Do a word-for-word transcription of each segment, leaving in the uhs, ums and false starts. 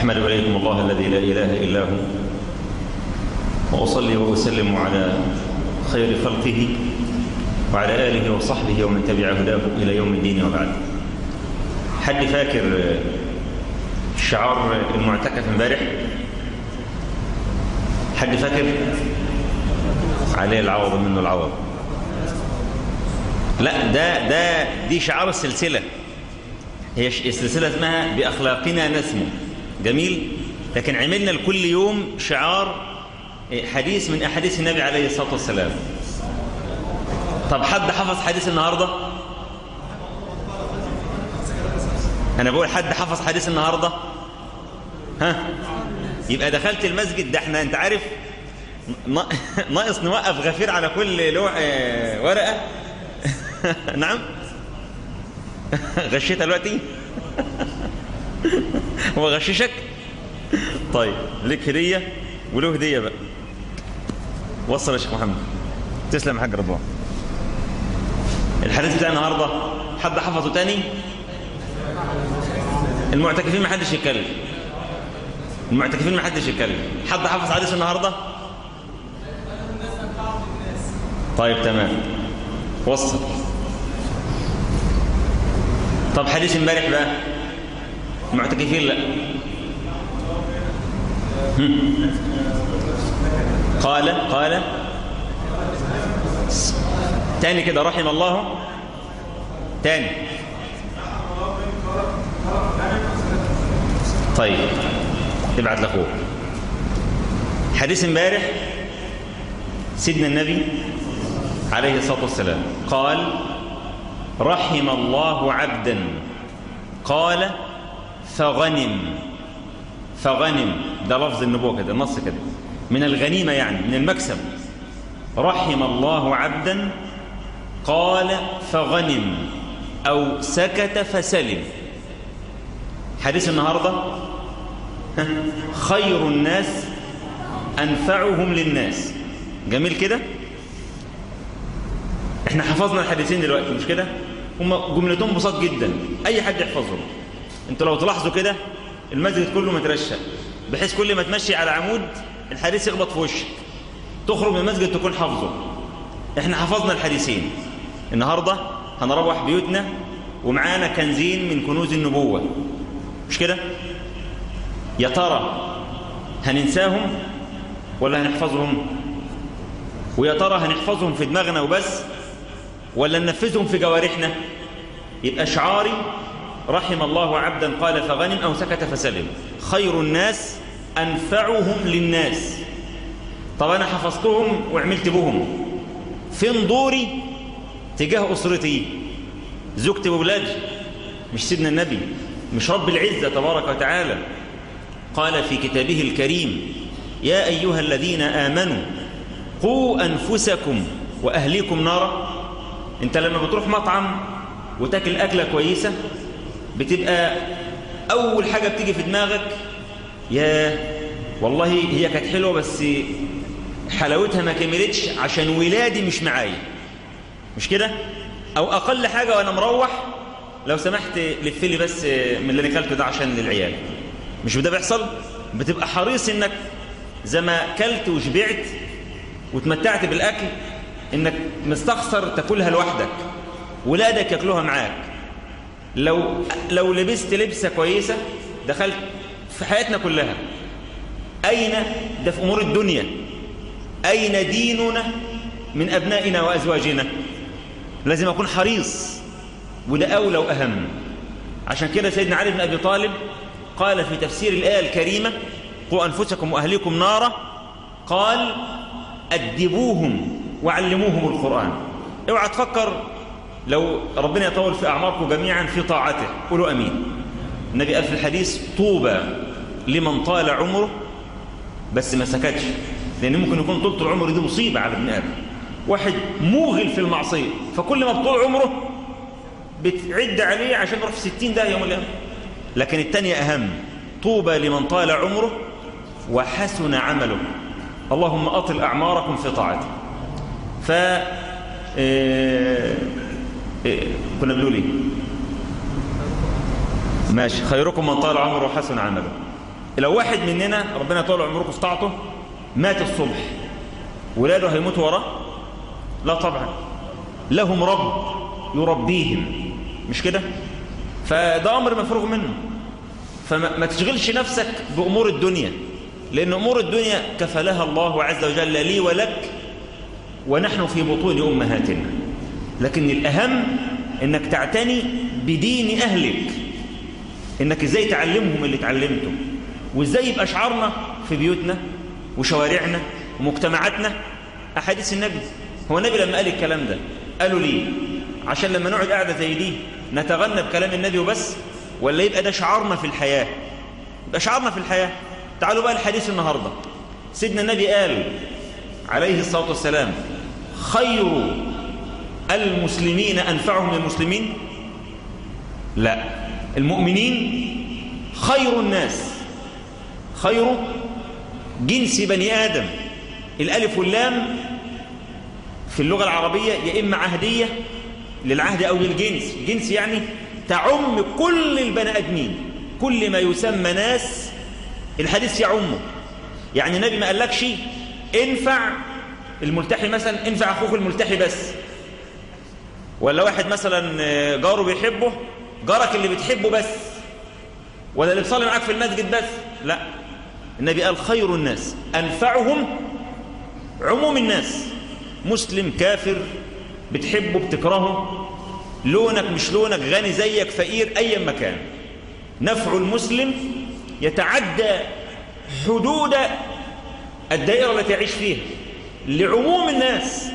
أحمد إليكم الله الذي لا إله إلا هو، وأصلي وأسلم على خير خلقه وعلى آله وصحبه ومن تبع هداه إلى يوم الدين وبعد. حد فاكر شعار المعتكف امبارح؟ حد فاكر؟ عليه العوض منه العوض. لا، ده ده دي شعار السلسلة. هي السلسلة اسمها بأخلاقنا نسمو. جميل. لكن عملنا لكل يوم شعار حديث من أحاديث النبي عليه الصلاة والسلام. طب حد حفظ حديث النهاردة؟ أنا بقول حد حفظ حديث النهاردة؟ ها؟ يبقى دخلت المسجد. ده احنا انت عارف ناقص نوقف غفير على كل لوح ورقة. نعم. غشيتها دلوقتي. هو غششك؟ طيب ليك هدية وله هدية بقى. وصل يا شيخ محمد. تسلم يا حاج رضوان. الحديث بتاع النهارده حد حفظه تاني؟ المعتكفين ما حدش يتكلم. المعتكفين ما حدش يتكلم. حد حفظ حديث النهارده؟ طيب تمام. وصل. طب حديث امبارح بقى المعتكفين لا. قال قال تاني كده رحم الله. تاني. طيب ابعت لاخوك. حديث امبارح سيدنا النبي عليه الصلاة والسلام قال رحم الله عبدا قال فغنم. فغنم ده لفظ النبوة كده، النص كده، من الغنيمة يعني من المكسب. رحم الله عبدا قال فغنم أو سكت فسلم. حديث النهاردة خير الناس أنفعهم للناس. جميل كده. احنا حفظنا الحديثين دلوقتي مش كده؟ هم جملتهم بسيط جدا، أي حد يحفظهم. انتوا لو تلاحظوا كده المسجد كله مترشق بحيث كل ما تمشي على عمود الحديث يخبط في وشك، تخرج من المسجد تكون حافظه. احنا حفظنا الحديثين. النهارده هنروح بيوتنا ومعانا كنزين من كنوز النبوة مش كده؟ يا ترى هننساهم ولا هنحفظهم؟ ويا ترى هنحفظهم في دماغنا وبس ولا ننفذهم في جوارحنا؟ يبقى شعاري رحم الله عبدا قال فغنم أو سكت فسلم. خير الناس أنفعهم للناس. طب أنا حفظتهم وعملت بهم، فين دوري تجاه أسرتي؟ زوجتي وولادي. مش سيدنا النبي، مش رب العزة تبارك وتعالى قال في كتابه الكريم يا أيها الذين آمنوا قوا أنفسكم وأهليكم نارا. انت لما بتروح مطعم وتاكل أكلة كويسة بتبقى أول حاجة بتيجي في دماغك يا والله هي كانت حلوة بس حلاوتها ما كملتش عشان ولادي مش معايا، مش كده؟ أو أقل حاجة وأنا مروح لو سمحت لفلي بس من اللي أنا كلته ده عشان للعيال. مش ده بيحصل؟ بتبقى حريص إنك زي ما كلت وشبعت وتمتعت بالأكل إنك مستخسر تاكلها لوحدك، ولادك ياكلوها معاك. لو لو لبست لبسة كويسة دخلت في حياتنا كلها. أين ده في أمور الدنيا؟ أين ديننا من أبنائنا وأزواجنا؟ لازم أكون حريص، وده أولى وأهم. عشان كده سيدنا علي بن أبي طالب قال في تفسير الآية الكريمة قوا أنفسكم وأهليكم نارا قال أدبوهم وعلموهم القرآن. اوعى تفكر لو ربنا يطول في أعماركم جميعا في طاعته. قولوا أمين. النبي قال في الحديث طوبى لمن طال عمره، بس ما سكتش، لأن ممكن يكون طولة العمر دي مصيبة على ابن آدم. واحد موغل في المعصية فكل ما بطول عمره بتعد عليه عشان يروح في ستين ده يوم القيامة. لكن الثانية أهم، طوبى لمن طال عمره وحسن عمله. اللهم أطل أعماركم في طاعته. ف إيه... إيه... كنا بنقول ايه؟ ماشي. خيركم من طال عمره وحسن عمله. لو واحد مننا ربنا طول عمره في طاعته مات الصبح، ولاده هيموتوا وراه؟ لا طبعا، لهم رب يربيهم، مش كده؟ فده أمر مفروغ منه. فما تشغلش نفسك بأمور الدنيا، لأن أمور الدنيا كفلها الله عز وجل لي ولك ونحن في بطون أمهاتنا. لكن الأهم إنك تعتني بدين أهلك، إنك إزاي تعلمهم اللي تعلمته، وإزاي يبقى شعارنا في بيوتنا وشوارعنا ومجتمعاتنا أحاديث النبي. هو النبي لما قال الكلام ده قالوا ليه؟ عشان لما نقعد قاعدة زي دي نتغنى بكلام النبي وبس، ولا يبقى ده شعارنا في الحياة؟ يبقى شعارنا في الحياة. تعالوا بقى الحديث النهاردة. سيدنا النبي قال عليه الصلاة والسلام: خير المسلمين أنفعهم للمسلمين؟ لا، المؤمنين خير الناس. خير جنس بني آدم. الألف واللام في اللغة العربية يا إما عهدية للعهد أو للجنس. الجنس يعني تعم كل البني آدمين، كل ما يسمى ناس الحديث يعمه. يعني النبي ما قالكش انفع الملتحي مثلا، انفع أخوك الملتحي بس، ولا واحد مثلا جاره بيحبه، جارك اللي بتحبه بس، ولا اللي بيصلي معاك في المسجد بس. لا، النبي قال خير الناس أنفعهم، عموم الناس، مسلم كافر، بتحبه بتكرهه، لونك مش لونك، غني زيك فقير، أي مكان. نفع المسلم يتعدى حدود الدائرة التي يعيش فيها لعموم الناس.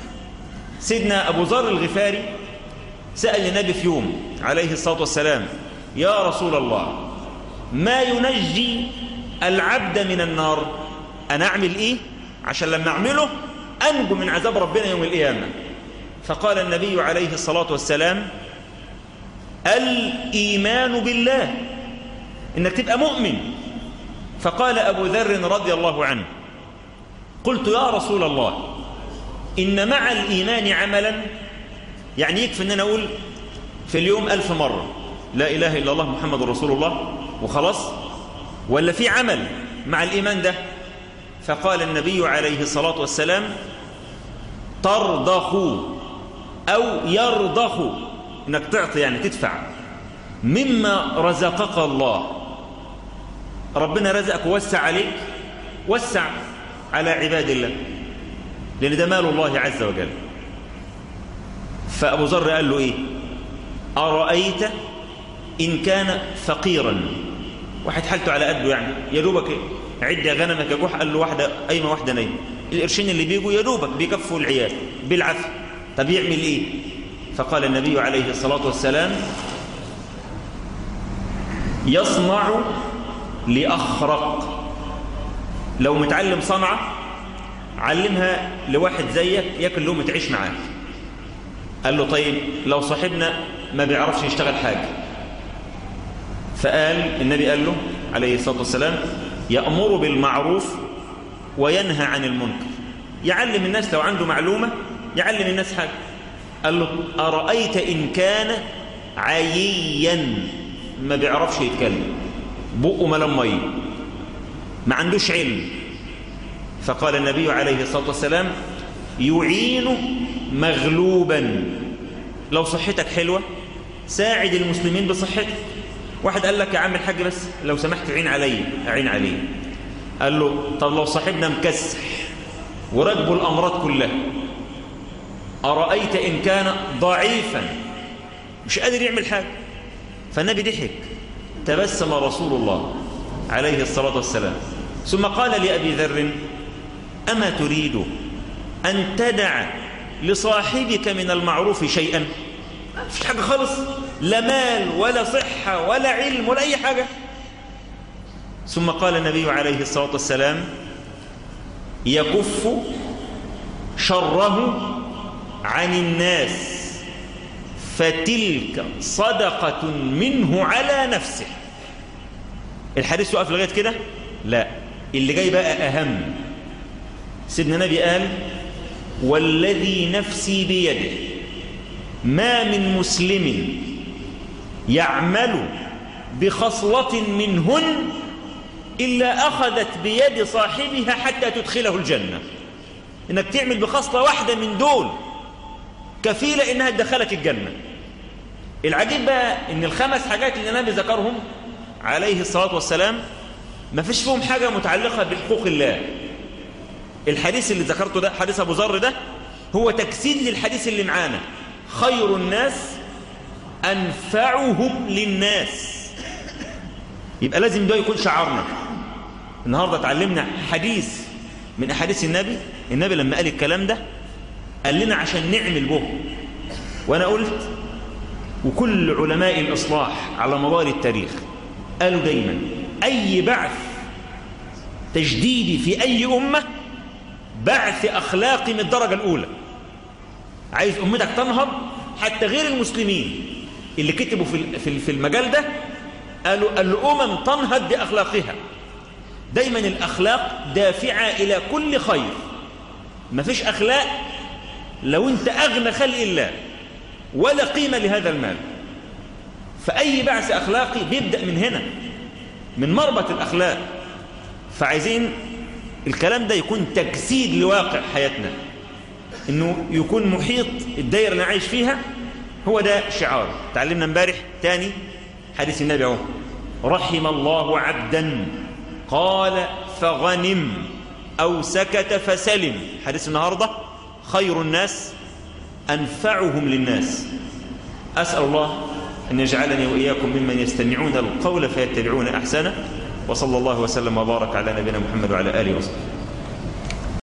سيدنا أبو ذر الغفاري سأل النبي في يوم عليه الصلاة والسلام: يا رسول الله، ما ينجي العبد من النار؟ أنا أعمل إيه عشان لما أعمله أنجو من عذاب ربنا يوم القيامة؟ فقال النبي عليه الصلاة والسلام: الإيمان بالله، إنك تبقى مؤمن. فقال أبو ذر رضي الله عنه: قلت يا رسول الله، إن مع الإيمان عملا، يعني يكفي أن أنا أقول في اليوم ألف مرة لا إله إلا الله محمد رسول الله وخلاص، ولا في عمل مع الإيمان ده؟ فقال النبي عليه الصلاة والسلام: ترضخ أو يرضخ، إنك تعطي يعني تدفع مما رزقك الله. ربنا رزقك ووسع عليك، وسع على عباد الله، لأن ده مال الله عز وجل. فأبو ذر قال له إيه؟ أرأيت إن كان فقيرا، واحد حالته على قده، يعني يا دوبك عد يا غنمك يا جوح. قال له واحدة قايمة واحدة نايمة، القرشين اللي بيجوا يا دوبك بيكفوا العيال بالعافية، طب يعمل إيه؟ فقال النبي عليه الصلاة والسلام: يصنع لأخرق. لو متعلم صنعة علمها لواحد زيك ياكل لقمة تعيش معاك. قال له طيب لو صاحبنا ما بيعرفش يشتغل حاجة؟ فقال النبي قال له عليه الصلاة والسلام: يأمر بالمعروف وينهى عن المنكر. يعلم الناس، لو عنده معلومة يعلم الناس حاجة. قال له أرأيت إن كان عييا، ما بيعرفش يتكلم، بقه ملام ميه، ما عندوش علم. فقال النبي عليه الصلاة والسلام: يعين مغلوبا. لو صحتك حلوة ساعد المسلمين بصحتك. واحد قال لك يا عم الحاج بس لو سمحت عين علي، أعين عليه. قال له طب لو صاحبنا مكسح وركبه الأمراض كلها، أرأيت إن كان ضعيفا مش قادر يعمل حاجة؟ فالنبي ضحك، تبسم رسول الله عليه الصلاة والسلام، ثم قال لأبي ذر: أما تريد أن تدع لصاحبك من المعروف شيئا؟ مفيش حاجة خالص، لا مال ولا صحة ولا علم ولا أي حاجة. ثم قال النبي عليه الصلاة والسلام: يكف شره عن الناس، فتلك صدقة منه على نفسه. الحديث يقف لغاية كده؟ لا، اللي جاي بقى أهم. سيدنا النبي قال: والذي نفسي بيده ما من مسلم يعمل بخصلة منهن إلا أخذت بيد صاحبها حتى تدخله الجنة. إنك تعمل بخصلة واحدة من دول كفيلة إنها تدخلك الجنة. العجيب بقى إن الخمس حاجات اللي النبي ذكرهم عليه الصلاة والسلام ما فيش فيهم حاجة متعلقة بحقوق الله. الحديث اللي ذكرته ده، حديث أبو ذر ده، هو تجسيد للحديث اللي معانا: خير الناس أنفعهم للناس. يبقى لازم ده يكون شعارنا. النهاردة تعلمنا حديث من أحاديث النبي. النبي لما قال الكلام ده قال لنا عشان نعمل به. وأنا قلت، وكل علماء الإصلاح على مدار التاريخ قالوا دايما: أي بعث تجديدي في أي أمة بعث أخلاقي من الدرجة الأولى. عايز أمتك تنهض، حتى غير المسلمين اللي كتبوا في في المجال ده قالوا الأمم تنهض بأخلاقها. دايما الأخلاق دافعة إلى كل خير. ما فيش أخلاق لو أنت أغنى خلق الله ولا قيمة لهذا المال. فأي بعث أخلاقي بيبدأ من هنا، من مربط الأخلاق. فعايزين الكلام ده يكون تجسيد لواقع حياتنا، إنه يكون محيط الدائرة اللي عايش فيها هو ده شعار. تعلمنا امبارح تاني حديث النبي اهو: رحم الله عبدا قال فغنم أو سكت فسلم. حديث النهاردة: خير الناس أنفعهم للناس. أسأل الله أن يجعلني وإياكم ممن يستمعون القول فيتبعون أحسنه. وصلى الله وسلم وبارك على نبينا محمد وعلى آله وصحبه.